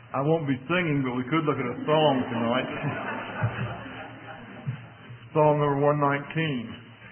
I won't be singing, but we could look at a song tonight. Psalm number 119.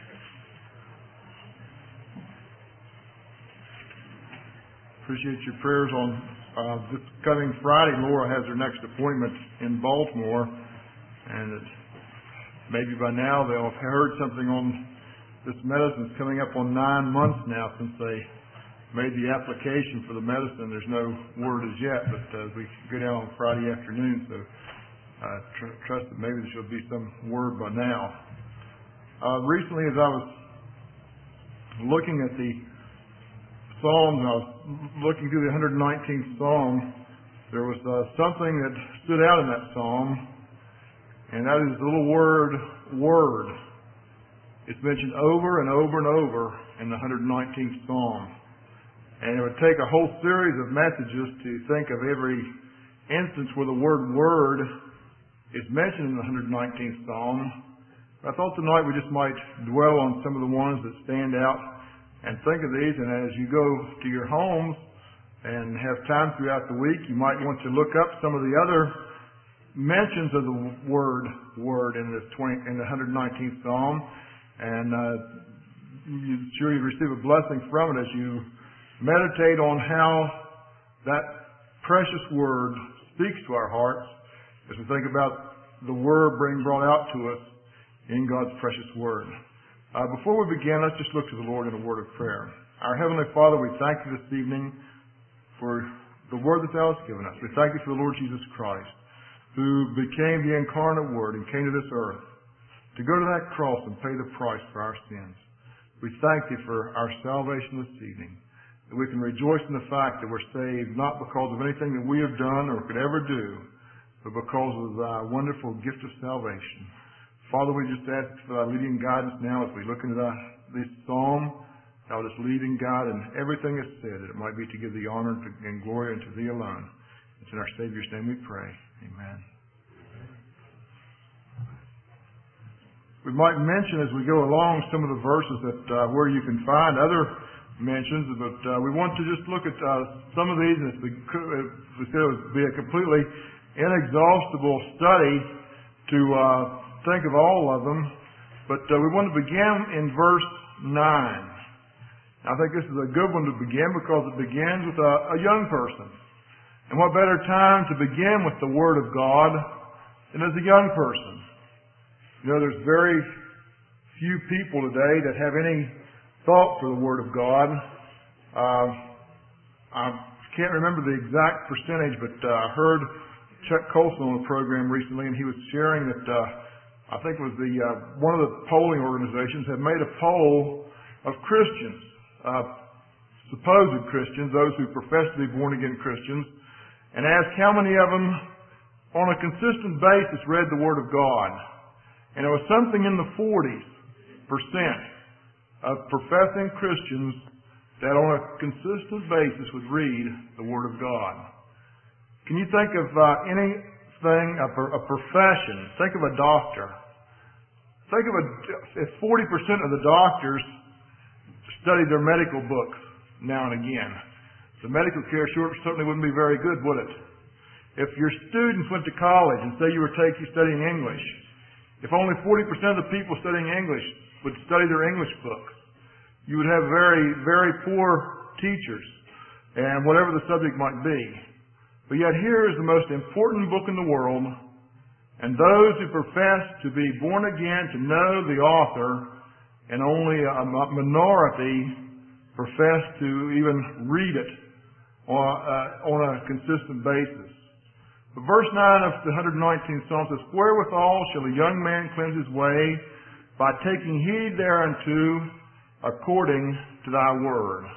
Appreciate your prayers on this coming Friday. Laura has her next appointment in Baltimore, and maybe by now they'll have heard something on this medicine. It's coming up on 9 months now since they made the application for the medicine. There's no word as yet, but we go down on Friday afternoon, so I trust that maybe there should be some word by now. Recently, as I was looking at the Psalms, and I was looking through the 119th Psalm, there was something that stood out in that Psalm, and that is the little word. It's mentioned over and over and over in the 119th Psalm. And it would take a whole series of messages to think of every instance where the word is mentioned in the 119th Psalm. I thought tonight we just might dwell on some of the ones that stand out and think of these. And as you go to your homes and have time throughout the week, you might want to look up some of the other mentions of the word in the 119th Psalm. And I'm sure you receive a blessing from it as you meditate on how that precious word speaks to our hearts as we think about the word being brought out to us in God's precious word. Before we begin, let's just look to the Lord in a word of prayer. Our Heavenly Father, we thank you this evening for the word that thou hast given us. We thank you for the Lord Jesus Christ, who became the incarnate word and came to this earth to go to that cross and pay the price for our sins. We thank you for our salvation this evening, that we can rejoice in the fact that we're saved not because of anything that we have done or could ever do, but because of thy wonderful gift of salvation. Father, we just ask for thy leading guidance now as we look into this psalm. Thou just lead and guide in everything that's said, that it might be to give thee honor and glory unto thee alone. It's in our Savior's name we pray. Amen. We might mention as we go along some of the verses that where you can find other mentions, but we want to just look at some of these, and we said it would be a completely inexhaustible study to think of all of them, but we want to begin in verse 9. I think this is a good one to begin because it begins with a young person. And what better time to begin with the Word of God than as a young person? You know, there's very few people today that have any thought for the Word of God. I can't remember the exact percentage, but I heard Chuck Colson on a program recently, and he was sharing that I think it was one of the polling organizations had made a poll of Christians, supposed Christians, those who profess to be born-again Christians, and asked how many of them on a consistent basis read the Word of God. And it was something in the 40% of professing Christians that on a consistent basis would read the Word of God. Can you think of anything, a profession? Think of a doctor. Think of if 40% of the doctors studied their medical books now and again. The medical care certainly wouldn't be very good, would it? If your students went to college and say you were studying English, if only 40% of the people studying English would study their English books, you would have very, very poor teachers, and whatever the subject might be. But yet here is the most important book in the world, and those who profess to be born again, to know the author, and only a minority profess to even read it on a consistent basis. But verse 9 of the 119th Psalm says, "Wherewithal shall a young man cleanse his way? By taking heed thereunto, according to thy word."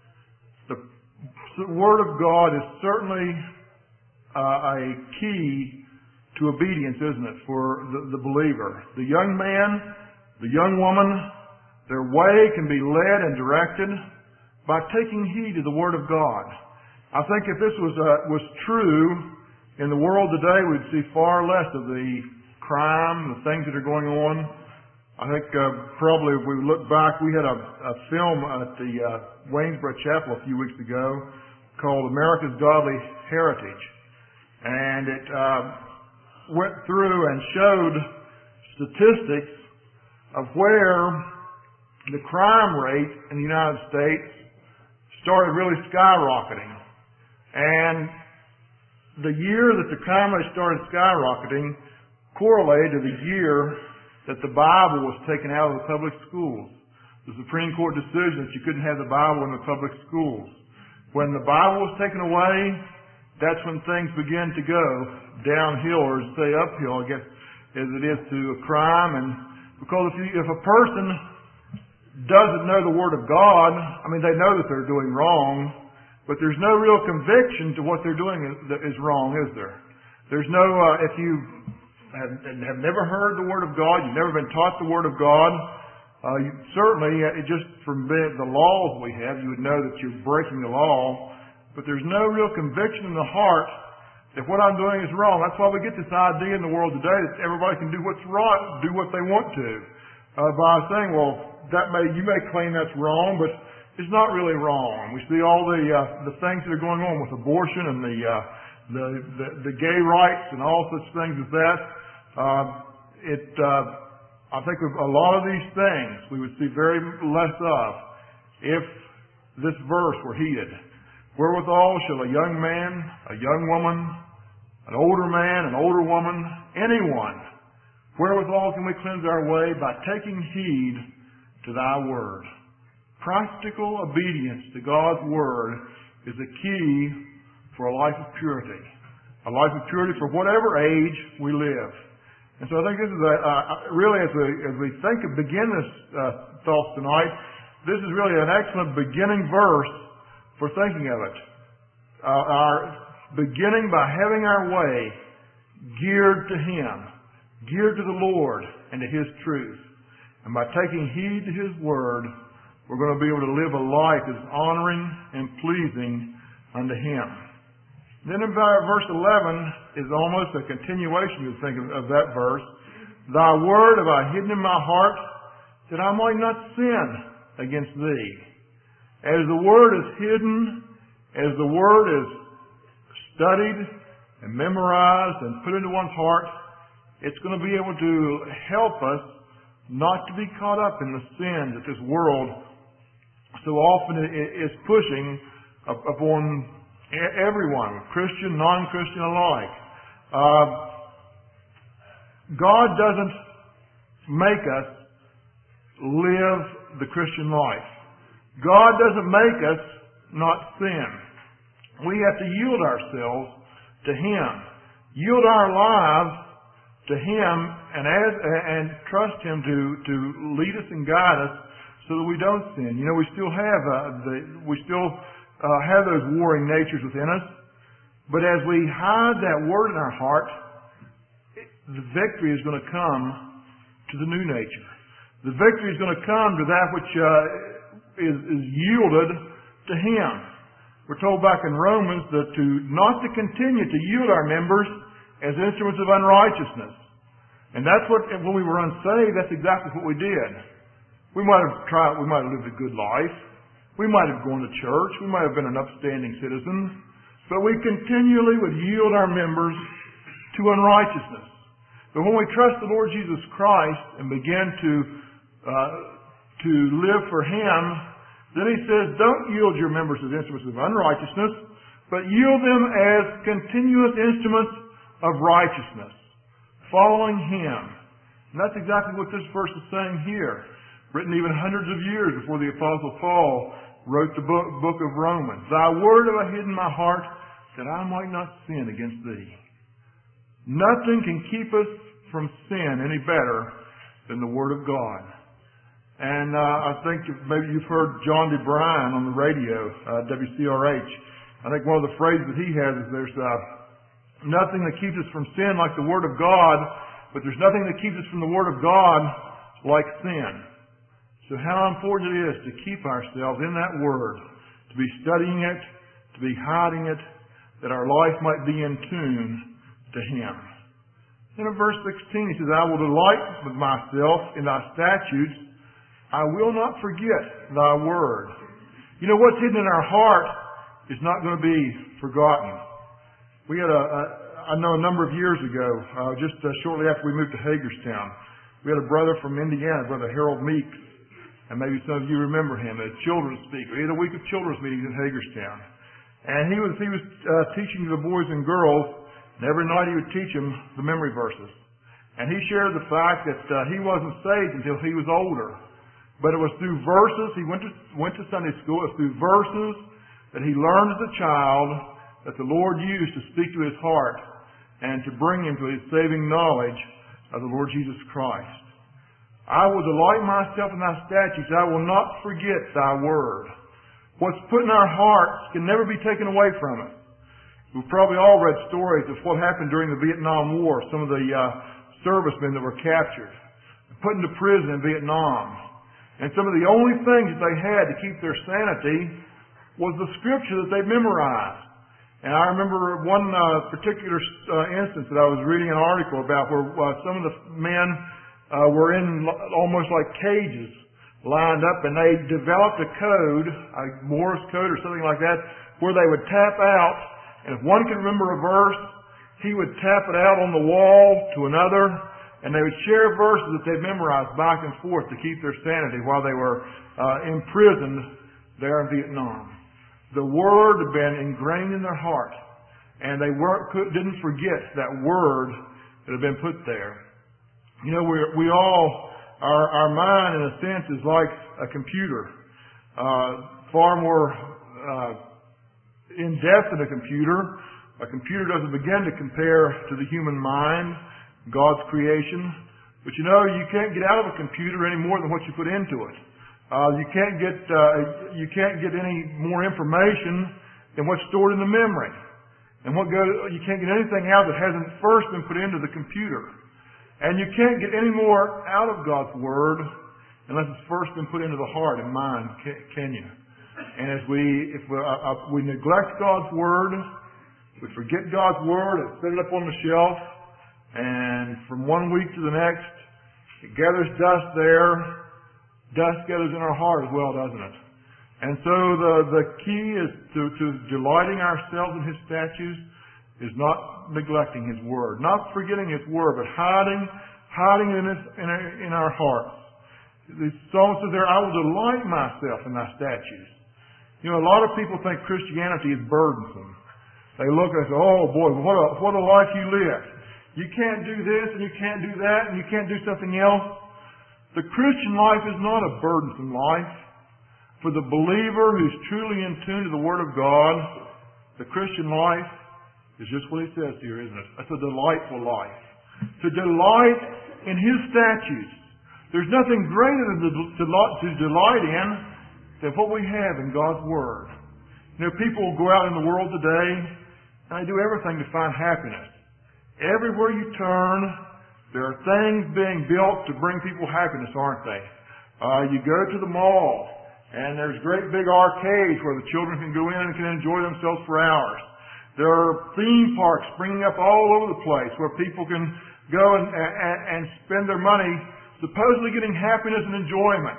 The Word of God is certainly a key to obedience, isn't it, for the believer? The young man, the young woman, their way can be led and directed by taking heed to the Word of God. I think if this was true in the world today, we'd see far less of the crime, the things that are going on. I think probably if we look back, we had a film at the Waynesboro Chapel a few weeks ago called America's Godly Heritage. And it went through and showed statistics of where the crime rate in the United States started really skyrocketing. And the year that the crime rate started skyrocketing correlated to the year that the Bible was taken out of the public schools. The Supreme Court decision that you couldn't have the Bible in the public schools. When the Bible was taken away, that's when things began to go downhill, or say uphill, I guess, as it is to a crime. And because if a person doesn't know the Word of God, I mean, they know that they're doing wrong, but there's no real conviction to what they're doing is wrong, is there? There's no, if you have never heard the Word of God, you've never been taught the Word of God, you certainly, just from the laws we have, you would know that you're breaking the law, but there's no real conviction in the heart that what I'm doing is wrong. That's why we get this idea in the world today that everybody can do what's right, do what they want to, by saying, well, you may claim that's wrong, but it's not really wrong. We see all the things that are going on with abortion and the gay rights and all such things as that. I think of a lot of these things we would see very less of if this verse were heeded. Wherewithal shall a young man, a young woman, an older man, an older woman, anyone, wherewithal can we cleanse our way? By taking heed to thy word. Practical obedience to God's word is a key for a life of purity. A life of purity for whatever age we live. And so I think this is really, as we begin this thoughts tonight, this is really an excellent beginning verse for thinking of it. Our beginning by having our way geared to Him, geared to the Lord and to His truth. And by taking heed to His Word, we're going to be able to live a life that is honoring and pleasing unto Him. Then in verse 11 is almost a continuation, you think, of that verse. Thy word have I hidden in my heart, that I might not sin against thee. As the word is hidden, as the word is studied and memorized and put into one's heart, it's going to be able to help us not to be caught up in the sin that this world so often is pushing upon everyone, Christian, non-Christian alike. God doesn't make us live the Christian life. God doesn't make us not sin. We have to yield ourselves to Him. Yield our lives to Him and trust Him to lead us and guide us so that we don't sin. You know, we still have those warring natures within us, but as we hide that word in our heart, the victory is going to come to the new nature. The victory is going to come to that which is yielded to Him. We're told back in Romans that not to continue to yield our members as instruments of unrighteousness. And that's what, when we were unsaved, that's exactly what we did. We might have lived a good life. We might have gone to church. We might have been an upstanding citizen. But we continually would yield our members to unrighteousness. But when we trust the Lord Jesus Christ and begin to live for Him, then He says, don't yield your members as instruments of unrighteousness, but yield them as continuous instruments of righteousness, following Him. And that's exactly what this verse is saying here, written even hundreds of years before the Apostle Paul wrote the book of Romans. Thy word have I hid in my heart, that I might not sin against thee. Nothing can keep us from sin any better than the Word of God. And I think maybe you've heard John DeBryan on the radio, WCRH. I think one of the phrases that he has is there's nothing that keeps us from sin like the Word of God, but there's nothing that keeps us from the Word of God like sin. So how important it is to keep ourselves in that Word, to be studying it, to be hiding it, that our life might be in tune to Him. Then in verse 16 he says, I will delight with myself in thy statutes. I will not forget thy word. You know, what's hidden in our heart is not going to be forgotten. We had I know a number of years ago, just shortly after we moved to Hagerstown, we had a brother from Indiana, Brother Harold Meeks, and maybe some of you remember him, a children's speaker. He had a week of children's meetings in Hagerstown. And he was teaching the boys and girls, and every night he would teach them the memory verses. And he shared the fact that he wasn't saved until he was older. But it was through verses, he went to Sunday school, it was through verses that he learned as a child that the Lord used to speak to his heart and to bring him to his saving knowledge of the Lord Jesus Christ. I will delight myself in thy statutes. I will not forget thy word. What's put in our hearts can never be taken away from us. We've probably all read stories of what happened during the Vietnam War. Some of the servicemen that were captured, put into prison in Vietnam. And some of the only things that they had to keep their sanity was the scripture that they memorized. And I remember one particular instance that I was reading an article about where some of the men were in almost like cages lined up, and they developed a code, a Morse code or something like that, where they would tap out, and if one could remember a verse, he would tap it out on the wall to another, and they would share verses that they'd memorized back and forth to keep their sanity while they were imprisoned there in Vietnam. The Word had been ingrained in their heart, and they didn't forget that Word that had been put there. You know, we all, our mind in a sense is like a computer, far more in-depth than a computer. A computer doesn't begin to compare to the human mind, God's creation. But you know, you can't get out of a computer any more than what you put into it. You can't get any more information than what's stored in the memory. And you can't get anything out that hasn't first been put into the computer. And you can't get any more out of God's Word unless it's first been put into the heart and mind, can you? And if we neglect God's Word, we forget God's Word and set it up on the shelf, and from one week to the next, it gathers dust there. Dust gathers in our heart as well, doesn't it? And so the key is to delighting ourselves in His statutes is not neglecting His Word, not forgetting His Word, but hiding it in our hearts. The psalm says there, I will delight myself in thy statutes. You know, a lot of people think Christianity is burdensome. They look and say, oh boy, what a life you live. You can't do this and you can't do that and you can't do something else. The Christian life is not a burdensome life. For the believer who's truly in tune to the Word of God, the Christian life is just what it says here, isn't it? It's a delightful life. To delight in His statutes. There's nothing greater than to delight in than what we have in God's Word. You know, people go out in the world today and they do everything to find happiness. Everywhere you turn, there are things being built to bring people happiness, aren't they? You go to the mall, and there's great big arcades where the children can go in and can enjoy themselves for hours. There are theme parks springing up all over the place where people can go and spend their money supposedly getting happiness and enjoyment.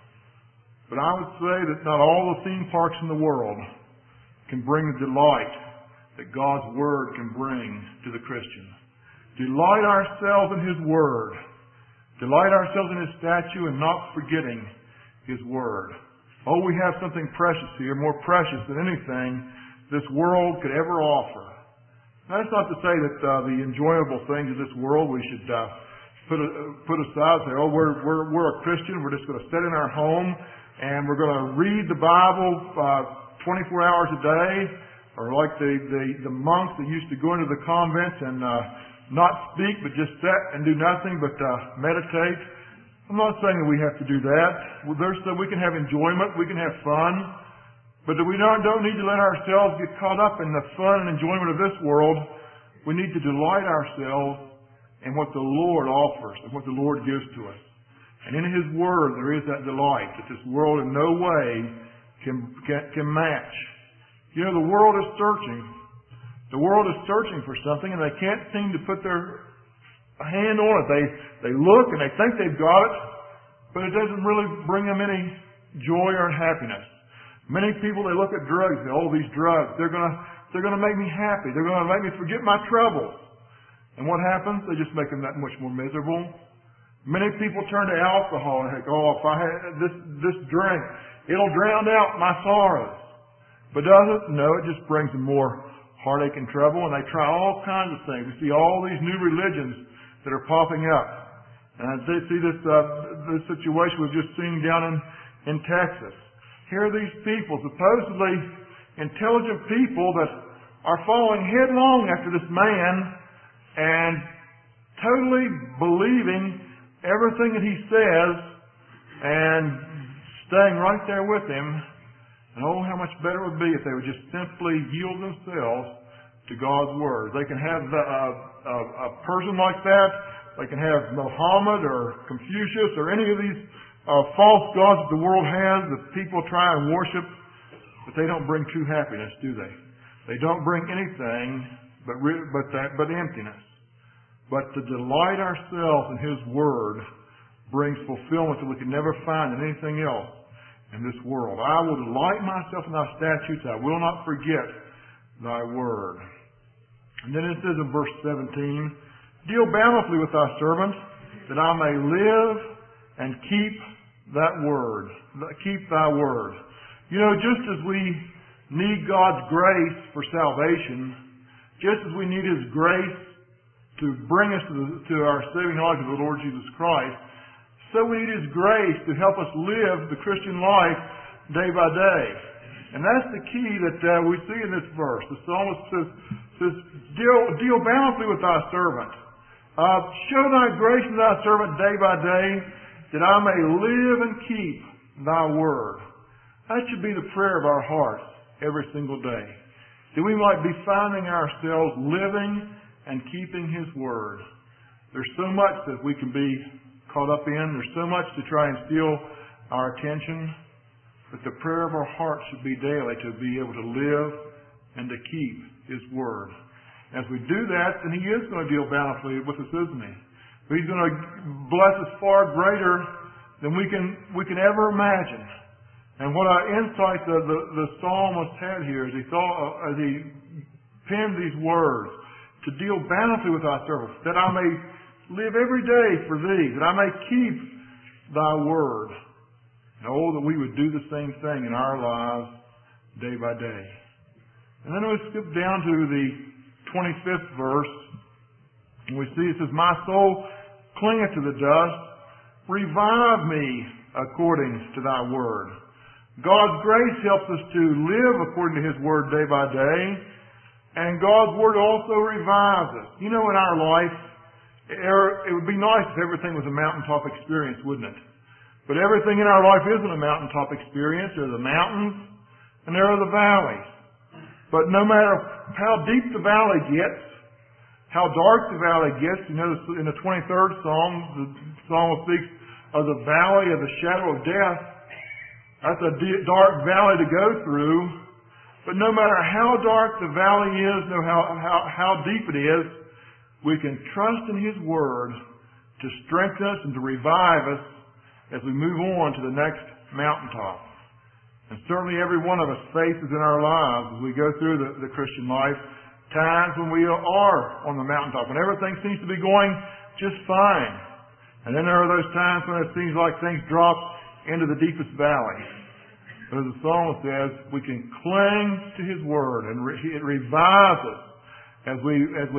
But I would say that not all the theme parks in the world can bring the delight that God's Word can bring to the Christian. Delight ourselves in His Word. Delight ourselves in His statute and not forgetting His Word. Oh, we have something precious here, more precious than anything this world could ever offer. Now, that's not to say that the enjoyable things of this world we should put aside and say, oh, we're a Christian, we're just going to sit in our home and we're going to read the Bible 24 hours a day, or like the monks that used to go into the convents and not speak, but just sit and do nothing but meditate. I'm not saying that we have to do that. We can have enjoyment, we can have fun, but we don't need to let ourselves get caught up in the fun and enjoyment of this world. We need to delight ourselves in what the Lord offers and what the Lord gives to us. And in His Word there is that delight that this world in no way can match. You know, the world is searching. The world is searching for something and they can't seem to put their hand on it. They look and they think they've got it, but it doesn't really bring them any joy or happiness. Many people, they look at drugs and say, oh, these drugs, they're going They're going to make me happy. They're going to make me forget my troubles. And what happens? They just make them that much more miserable. Many people turn to alcohol and think, oh, if I had this drink, it'll drown out my sorrows. But does it? No, it just brings them more heartache and trouble, and they try all kinds of things. We see all these new religions that are popping up. And they see this situation we've just seen down in Texas. Here are these people, supposedly intelligent people, that are following headlong after this man and totally believing everything that he says and staying right there with him. And oh, how much better it would be if they would just simply yield themselves to God's Word. They can have a person like that. They can have Muhammad or Confucius or any of these false gods that the world has that people try and worship, but they don't bring true happiness, do they? They don't bring anything but emptiness. But to delight ourselves in His Word brings fulfillment that we can never find in anything else in this world. I will delight myself in Thy statutes. I will not forget Thy Word. And then it says in verse 17, deal bountifully with Thy servant, that I may live and keep that Word. Keep Thy Word. You know, just as we need God's grace for salvation, just as we need His grace to bring us to our saving knowledge of the Lord Jesus Christ, so we need His grace to help us live the Christian life day by day. And that's the key that we see in this verse. The psalmist says, deal bountifully with Thy servant. Show Thy grace to Thy servant day by day, that I may live and keep Thy Word. That should be the prayer of our hearts every single day. That we might be finding ourselves living and keeping His Word. There's so much that we can be caught up in. There's so much to try and steal our attention. But the prayer of our heart should be daily to be able to live and to keep His Word. As we do that, then He is going to deal bountifully with us, isn't He? He's going to bless us far greater than we can ever imagine. And what our insight the psalmist had here as he penned these words, to deal bountifully with Thy servants, that I may live every day for Thee, that I may keep Thy Word. And oh, that we would do the same thing in our lives day by day. And then we skip down to the 25th verse, and we see it says, my soul clingeth to the dust, revive me according to Thy Word. God's grace helps us to live according to His Word day by day. And God's Word also revives us. You know, in our life, it would be nice if everything was a mountaintop experience, wouldn't it? But everything in our life isn't a mountaintop experience. There are the mountains and there are the valleys. But no matter how deep the valley gets, how dark the valley gets, you know, in the 23rd Psalm, the psalmist speaks of the valley of the shadow of death. That's a dark valley to go through. But no matter how dark the valley is, no how deep it is, we can trust in His Word to strengthen us and to revive us as we move on to the next mountaintop. And certainly every one of us faces in our lives as we go through the Christian life times when we are on the mountaintop, when everything seems to be going just fine. And then there are those times when it seems like things drop into the deepest valley. But as the psalmist says, we can cling to His Word, and it revives us as we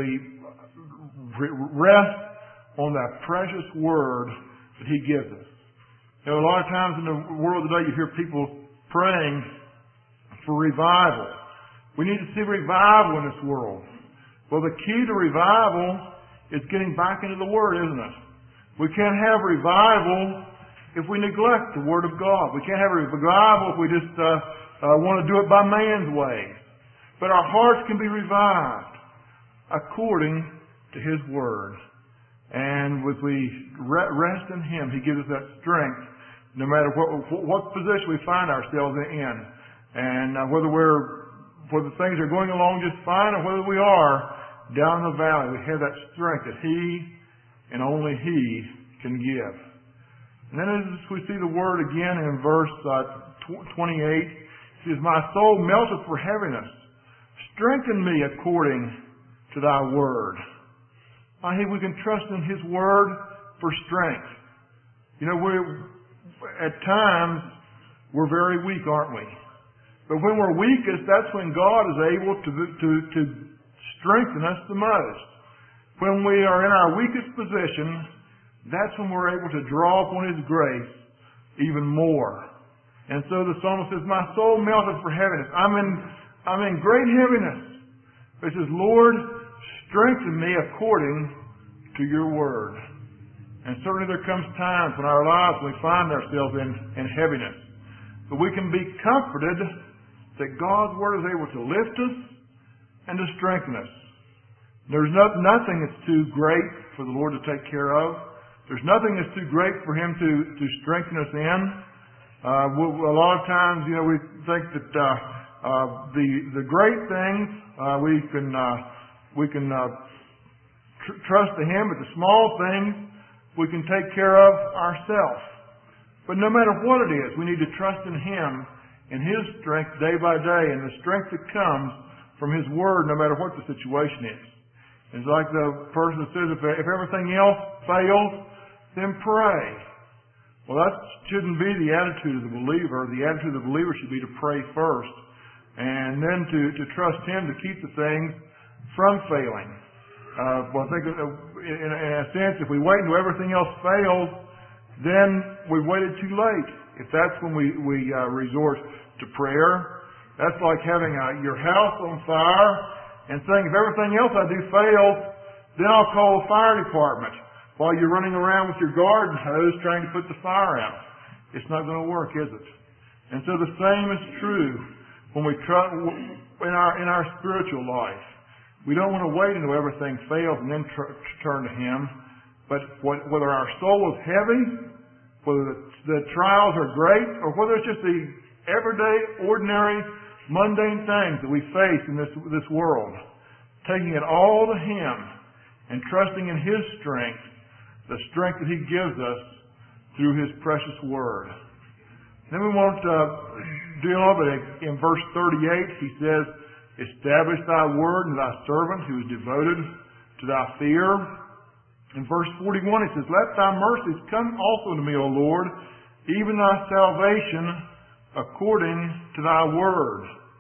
rest on that precious Word that He gives us. You know, a lot of times in the world today, you hear people praying for revival. We need to see revival in this world. Well, the key to revival is getting back into the Word, isn't it? We can't have revival if we neglect the Word of God. We can't have a revival if we just want to do it by man's ways. But our hearts can be revived according to His Word. And as we rest in Him, He gives us that strength no matter what position we find ourselves in. And whether things are going along just fine or whether we are down in the valley, we have that strength that He and only He can give. And then as we see the word again in verse 28, it says, my soul melteth for heaviness. Strengthen me according to thy word. We can trust in His word for strength. You know, at times, we're very weak, aren't we? But when we're weakest, that's when God is able to strengthen us the most. When we are in our weakest position, that's when we're able to draw upon His grace even more. And so the psalmist says, my soul melted for heaviness. I'm in great heaviness. But he says, Lord, strengthen me according to your word. And certainly there comes times in our lives when we find ourselves in heaviness. But we can be comforted that God's word is able to lift us and to strengthen us. There's nothing that's too great for the Lord to take care of. There's nothing that's too great for Him to strengthen us in. A lot of times, you know, we think that the great things we can trust to Him, but the small things we can take care of ourselves. But no matter what it is, we need to trust in Him and His strength day by day, and the strength that comes from His Word, no matter what the situation is. It's like the person that says, if everything else fails, then pray. Well, that shouldn't be the attitude of the believer. The attitude of the believer should be to pray first, and then to trust Him to keep the things from failing. Well, I think in a sense, if we wait until everything else fails, then we've waited too late. If that's when we resort to prayer, that's like having your house on fire and saying, if everything else I do fails, then I'll call the fire department while you're running around with your garden hose trying to put the fire out. It's not going to work, is it? And so the same is true when we try in our spiritual life. We don't want to wait until everything fails and then turn to Him. But whether our soul is heavy, whether the trials are great, or whether it's just the everyday, ordinary, mundane things that we face in this world, taking it all to Him and trusting in His strength, the strength that He gives us through His precious Word. Then we want to deal with it in verse 38. He says, establish thy word in thy servant who is devoted to thy fear. In verse 41 it says, let thy mercies come also to me, O Lord, even thy salvation according to thy word.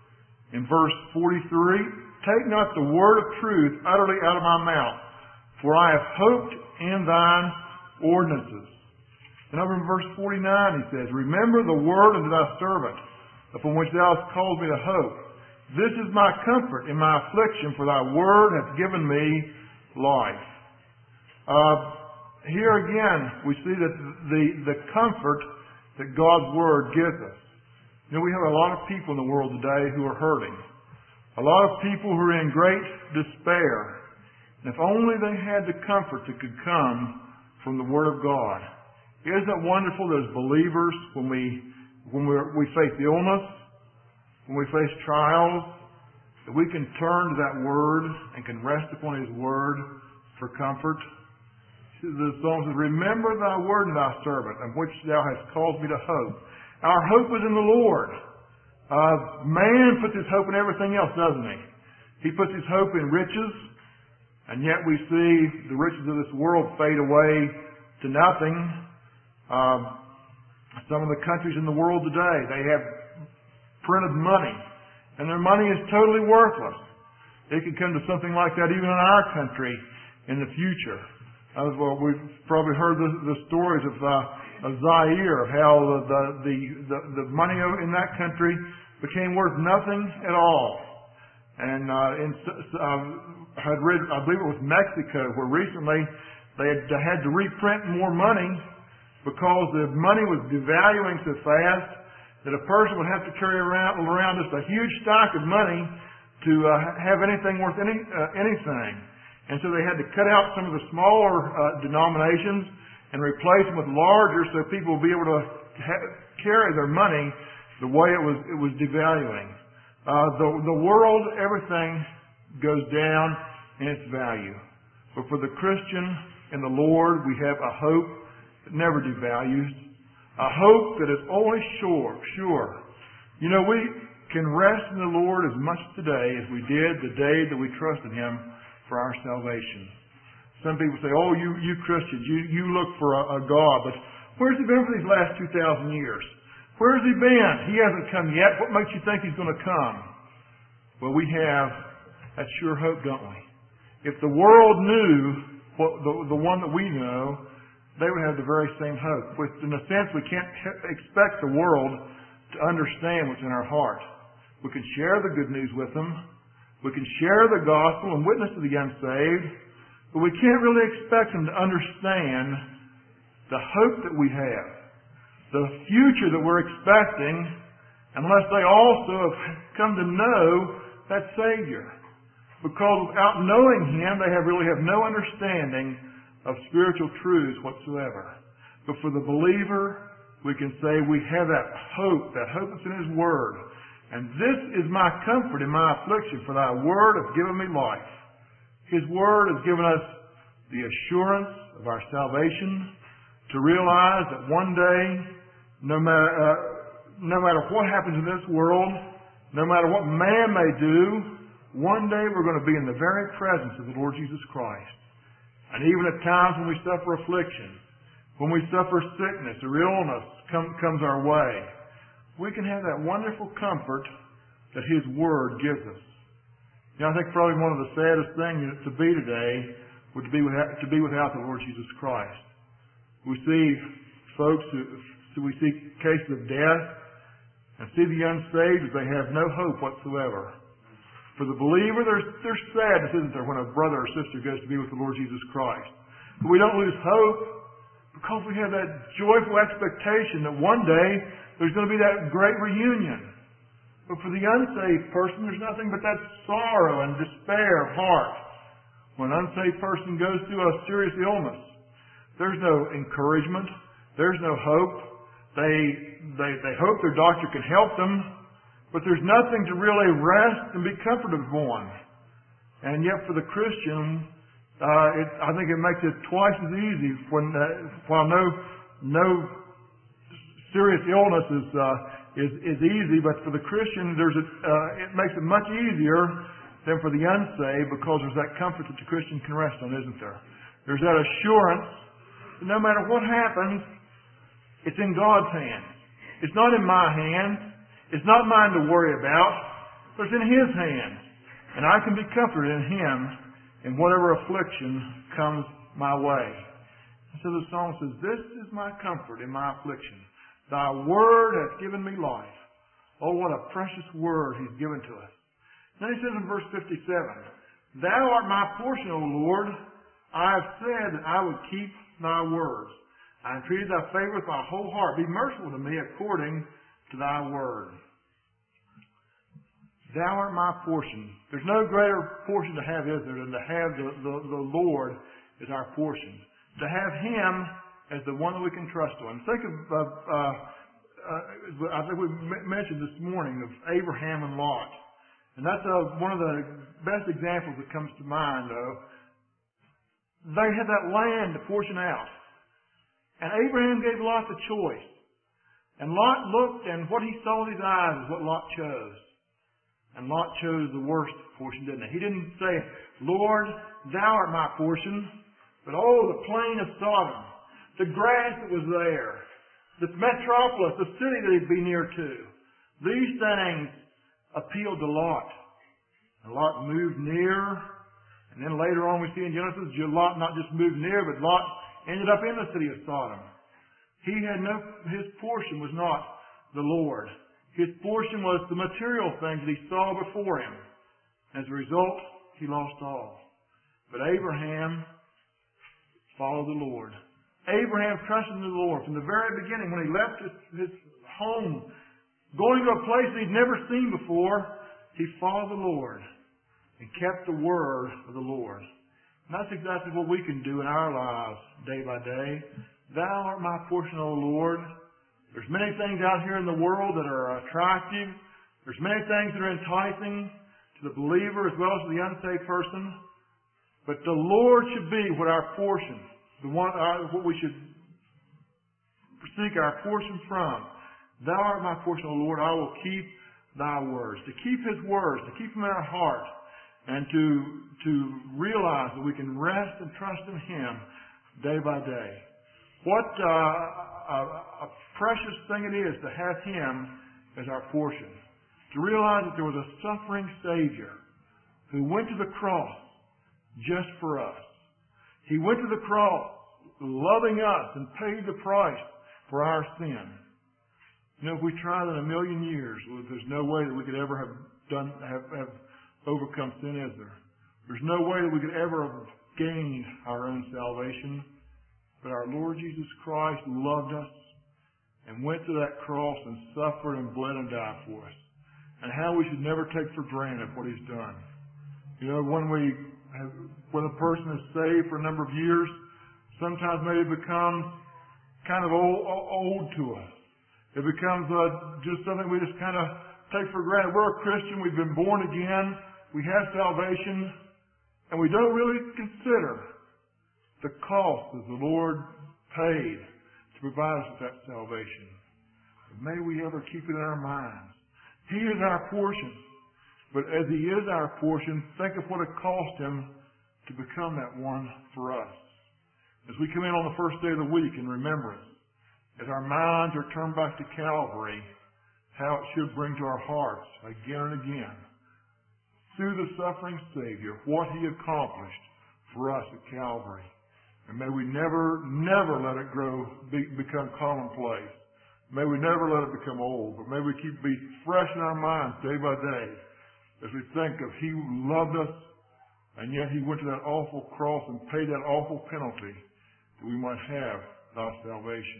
In verse 43, take not the word of truth utterly out of my mouth, for I have hoped in thine ordinances. And over in verse 49 he says, remember the word unto thy servant, upon which thou hast called me to hope. This is my comfort in my affliction, for thy word hath given me life. Here again, we see that the comfort that God's word gives us. You know, we have a lot of people in the world today who are hurting. A lot of people who are in great despair. And if only they had the comfort that could come from the Word of God. Isn't it wonderful that as believers, when we face illness, when we face trials, that we can turn to that Word and can rest upon His Word for comfort? The psalm says, remember thy word and thy servant, of which thou hast called me to hope. Our hope is in the Lord. Man puts his hope in everything else, doesn't he? He puts his hope in riches, and yet we see the riches of this world fade away to nothing. Some of the countries in the world today, they have printed money, and their money is totally worthless. It could come to something like that even in our country in the future. Well, we've probably heard the stories of Zaire, of how the money in that country became worth nothing at all. And I read, I believe it was Mexico, where recently they had to reprint more money because the money was devaluing so fast that a person would have to carry around just a huge stock of money to have anything worth anything. And so they had to cut out some of the smaller denominations and replace them with larger so people would be able to carry their money the way it was devaluing. The world, everything goes down in its value. But for the Christian in the Lord, we have a hope that never devalues. A hope that is only sure. You know, we can rest in the Lord as much today as we did the day that we trusted Him for our salvation. Some people say, oh, you Christians, you look for a God, but where's He been for these last 2,000 years? Where's He been? He hasn't come yet. What makes you think He's going to come? Well, we have that sure hope, don't we? If the world knew the one that we know, they would have the very same hope. In a sense, we can't expect the world to understand what's in our heart. We can share the good news with them. We can share the gospel and witness to the unsaved. But we can't really expect them to understand the hope that we have, the future that we're expecting, unless they also have come to know that Savior. Because without knowing Him, they really have no understanding of spiritual truths whatsoever. But for the believer, we can say we have that hope that's in His Word. And this is my comfort in my affliction, for Thy Word hath given me life. His Word has given us the assurance of our salvation, to realize that one day, no matter what happens in this world, no matter what man may do, one day we're going to be in the very presence of the Lord Jesus Christ. And even at times when we suffer affliction, when we suffer sickness or illness comes our way, we can have that wonderful comfort that His Word gives us. You know, I think probably one of the saddest things to be today would be without the Lord Jesus Christ. We see folks we see cases of death and see the unsaved as they have no hope whatsoever. For the believer, there's sadness, isn't there, when a brother or sister goes to be with the Lord Jesus Christ. But we don't lose hope because we have that joyful expectation that one day there's going to be that great reunion. But for the unsaved person, there's nothing but that sorrow and despair of heart. When an unsaved person goes through a serious illness, there's no encouragement. There's no hope. They hope their doctor can help them. But there's nothing to really rest and be comforted upon. And yet for the Christian, I think it makes it twice as easy while no serious illness is easy, but for the Christian, it makes it much easier than for the unsaved because there's that comfort that the Christian can rest on, isn't there? There's that assurance that no matter what happens, it's in God's hands. It's not in my hands. It's not mine to worry about, but it's in His hands. And I can be comforted in Him in whatever affliction comes my way. And so the song says, this is my comfort in my affliction. Thy Word hath given me life. Oh, what a precious Word He's given to us. Then He says in verse 57, Thou art my portion, O Lord. I have said that I would keep Thy words. I entreated Thy favor with my whole heart. Be merciful to me according to Thy word. Thou art my portion. There's no greater portion to have, is there, than to have the Lord as our portion. To have Him as the one that we can trust on. Think of, I think we mentioned this morning of Abraham and Lot. And that's one of the best examples that comes to mind, though. They had that land to portion out. And Abraham gave Lot the choice. And Lot looked, and what he saw with his eyes is what Lot chose. And Lot chose the worst portion, didn't he? He didn't say, Lord, Thou art my portion. But oh, the plain of Sodom, the grass that was there, the metropolis, the city that he'd be near to. These things appealed to Lot. And Lot moved near. And then later on we see in Genesis, Lot not just moved near, but Lot ended up in the city of Sodom. His portion was not the Lord. His portion was the material things that he saw before him. As a result, he lost all. But Abraham followed the Lord. Abraham trusted in the Lord from the very beginning when he left his home, going to a place that he'd never seen before. He followed the Lord and kept the word of the Lord. And that's exactly what we can do in our lives day by day. Thou art my portion, O Lord. There's many things out here in the world that are attractive. There's many things that are enticing to the believer as well as to the unsaved person. But the Lord should be what our portion, what we should seek our portion from. Thou art my portion, O Lord. I will keep thy words, to keep his words, to keep them in our heart, and to realize that we can rest and trust in him day by day. What a precious thing it is to have him as our portion. To realize that there was a suffering Savior who went to the cross just for us. He went to the cross loving us and paid the price for our sin. You know, if we tried in a million years, there's no way that we could ever have overcome sin, is there? There's no way that we could ever have gained our own salvation. But our Lord Jesus Christ loved us and went to that cross and suffered and bled and died for us. And how we should never take for granted what he's done. You know, when a person is saved for a number of years, sometimes maybe it becomes kind of old to us. It becomes just something we just kind of take for granted. We're a Christian. We've been born again. We have salvation. And we don't really consider the cost that the Lord paid to provide us with that salvation. But may we ever keep it in our minds. He is our portion. But as he is our portion, think of what it cost him to become that one for us. As we come in on the first day of the week in remembrance, as our minds are turned back to Calvary, how it should bring to our hearts again and again, through the suffering Savior, what he accomplished for us at Calvary. And may we never let it become commonplace. May we never let it become old, but may we be fresh in our minds day by day as we think of he who loved us, and yet he went to that awful cross and paid that awful penalty that we might have our salvation,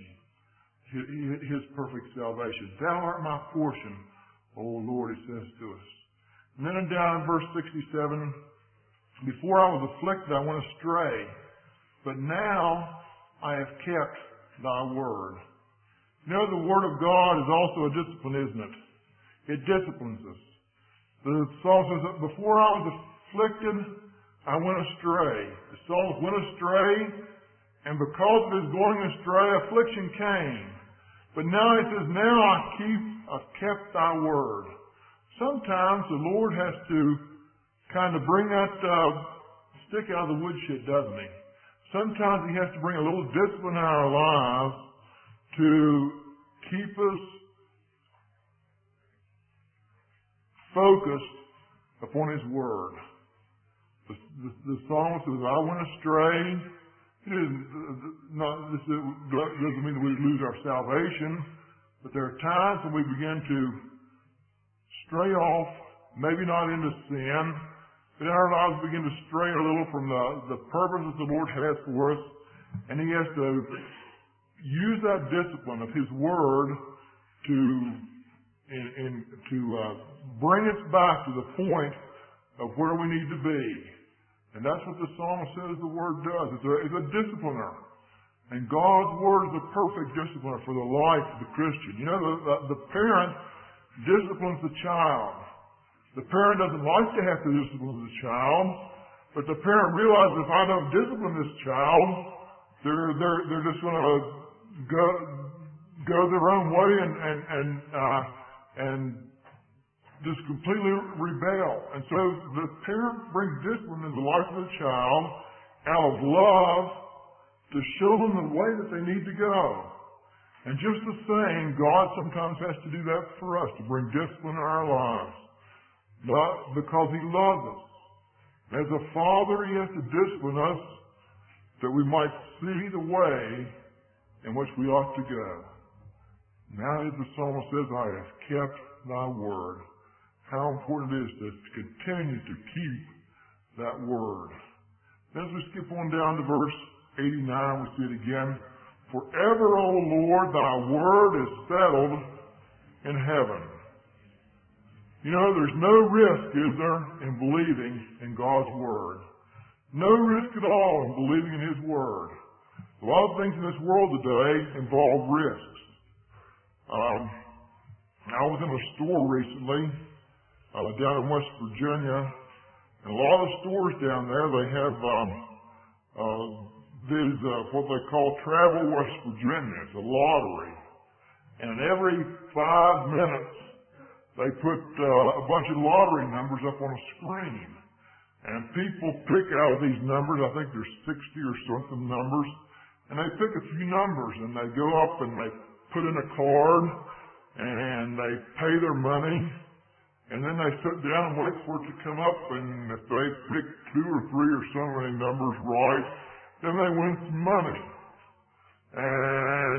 his perfect salvation. Thou art my portion, O Lord, he says to us. And then down in verse 67, before I was afflicted, I went astray, but now I have kept thy word. You know, the word of God is also a discipline, isn't it? It disciplines us. The psalm says that before I was afflicted, I went astray. The psalmist went astray, and because of his going astray, affliction came. But now he says, now I've kept thy word. Sometimes the Lord has to kind of bring that stick out of the woodshed, doesn't he? Sometimes he has to bring a little discipline in our lives to keep us focused upon his word. The psalmist says, I went astray. This doesn't mean that we lose our salvation, but there are times when we begin to stray off, maybe not into sin, but our lives begin to stray a little from the purpose that the Lord has for us, and he has to use that discipline of his word to bring us back to the point of where we need to be. And that's what the psalmist says the word does. It's a discipliner. And God's word is a perfect discipliner for the life of the Christian. You know, the parent disciplines the child. The parent doesn't like to have to discipline the child, but the parent realizes if I don't discipline this child, they're just going to go their own way and just completely rebel. And so the parent brings discipline into the life of the child out of love to show them the way that they need to go. And just the same, God sometimes has to do that for us, to bring discipline in our lives. But because he loves us. As a father, he has to discipline us that we might see the way in which we ought to go. Now, as the psalmist says, I have kept thy word. How important it is to continue to keep that word. Then as we skip on down to verse 89, we see it again. Forever, O Lord, thy word is settled in heaven. You know, there's no risk, is there, in believing in God's word. No risk at all in believing in his word. A lot of things in this world today involve risks. I was in a store recently down in West Virginia, and a lot of stores down there, they have these what they call Travel West Virginia. It's a lottery. And every 5 minutes, they put a bunch of lottery numbers up on a screen. And people pick out of these numbers, I think there's 60 or something numbers, and they pick a few numbers and they go up and they put in a card and they pay their money, and then they sit down and wait for it to come up, and if they pick 2 or 3 or so many numbers right, then they win some money. And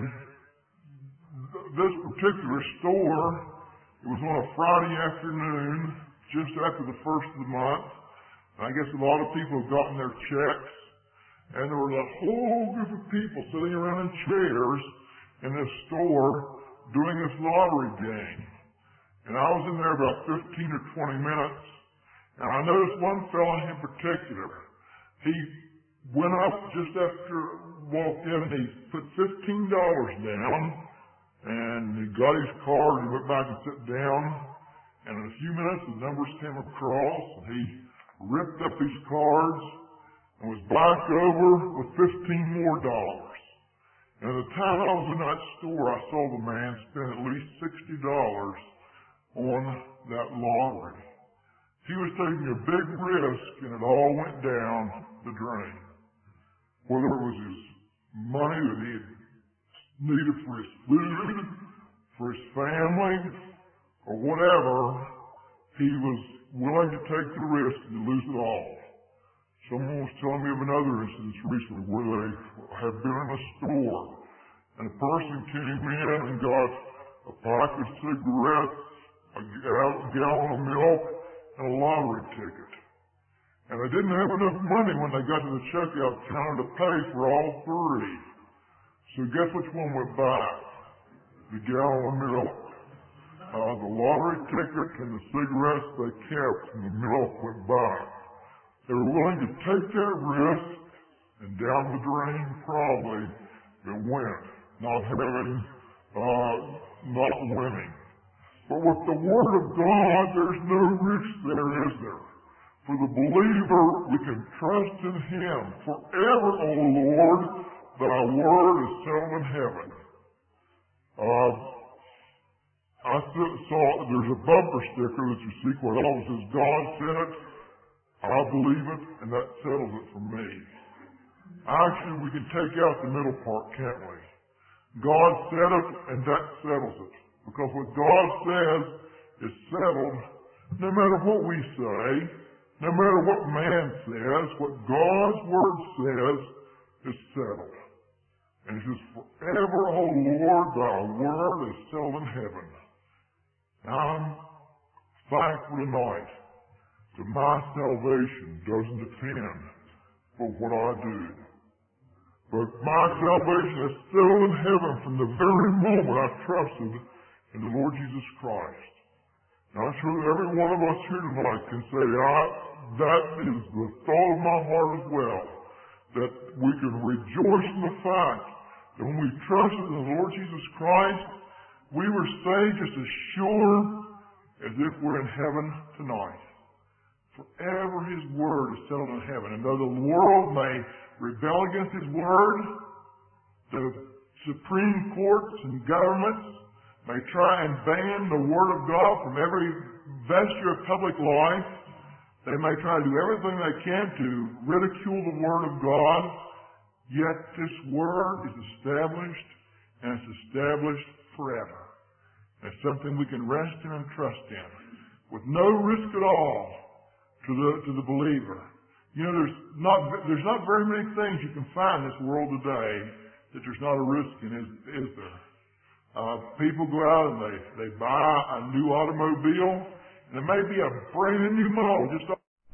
this particular store, it was on a Friday afternoon, just after the first of the month. I guess a lot of people have gotten their checks, and there was a whole group of people sitting around in chairs in this store doing this lottery game. And I was in there about 15 or 20 minutes, and I noticed one fellow in particular. He went up just after walked in, and he put $15 down, and he got his card, he went back and sat down, and in a few minutes the numbers came across, and he ripped up his cards and was back over with $15 more. And at the time I was in that store, I saw the man spend at least $60 on that lottery. He was taking a big risk, and it all went down the drain. Whether it was his money that he had needed for his food, for his family, or whatever, he was willing to take the risk and lose it all. Someone was telling me of another instance recently where they had been in a store, and a person came in and got a pack of cigarettes, a gallon of milk, and a lottery ticket. And they didn't have enough money when they got to the checkout counter to pay for all 3. So guess which one went back? The gallon of milk. The lottery ticket and the cigarettes they kept, and the milk went back. They were willing to take that risk, and down the drain probably it went, not winning. But with the Word of God, there's no risk there, is there? For the believer, we can trust in Him. Forever, O Lord, thy word is settled in heaven. I saw there's a bumper sticker that you see where it always says, God said it, I believe it, and that settles it for me. Actually, we can take out the middle part, can't we? God said it, and that settles it. Because what God says is settled, no matter what we say, no matter what man says, what God's Word says is settled. And it says, forever, O Lord, thy word is settled in heaven. Now, I'm thankful tonight that my salvation doesn't depend on what I do. But my salvation is settled in heaven from the very moment I trusted in the Lord Jesus Christ. Now, I'm sure that every one of us here tonight can say, that is the thought of my heart as well, that we can rejoice in the fact that when we trusted in the Lord Jesus Christ, we were saved just as sure as if we're in heaven tonight. Forever His Word is settled in heaven. And though the world may rebel against His Word, the supreme courts and governments may try and ban the Word of God from every vesture of public life. They may try to do everything they can to ridicule the Word of God, yet this Word is established, and it's established forever. It's something we can rest in and trust in, with no risk at all to the believer. You know, there's not very many things you can find in this world today that there's not a risk in, is there? People go out and they buy a new automobile, and it may be a brand new model, just